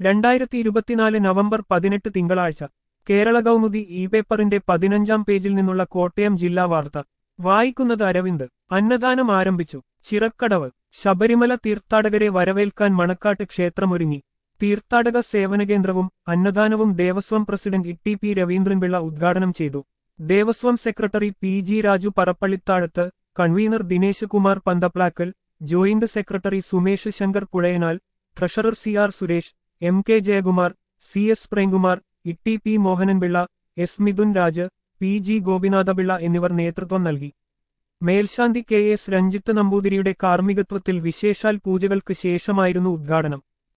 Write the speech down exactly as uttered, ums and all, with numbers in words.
രണ്ടായിരത്തി ഇരുപത്തിനാല് നവംബർ പതിനെട്ട് തിങ്കളാഴ്ച കേരള കൗമുദി ഇ പേപ്പറിന്റെ പതിനഞ്ചാം പേജിൽ നിന്നുള്ള കോട്ടയം ജില്ലാ വാർത്ത വായിക്കുന്നത് അരവിന്ദ്. അന്നദാനം ആരംഭിച്ചു. ചിറക്കടവ്. ശബരിമല തീർത്ഥാടകരെ വരവേൽക്കാൻ മണക്കാട്ട് ക്ഷേത്രമൊരുങ്ങി. തീർത്ഥാടക സേവനകേന്ദ്രവും അന്നദാനവും ദേവസ്വം പ്രസിഡന്റ് ഇ പി രവീന്ദ്രൻപിള്ള ഉദ്ഘാടനം ചെയ്തു. ദേവസ്വം secretary P G Raju Parappallithazhathu, convener Dinesh Kumar Panthaplackal, joint secretary Sumesh Shankar Puzhayanal, treasurer C R Suresh, M K Jayakumar, C S Premkumar, E T P Mohananpillai, S Mithun Raj, P G Gopinathapillai എന്നിവർ നേതൃത്വം നൽകി. മേൽശാന്തി കെ എസ് രഞ്ജിത്ത് നമ്പൂതിരിയുടെ കാർമ്മികത്വത്തിൽ വിശേഷാൽ പൂജകൾക്ക് ശേഷമായിരുന്നു ഉദ്ഘാടനം.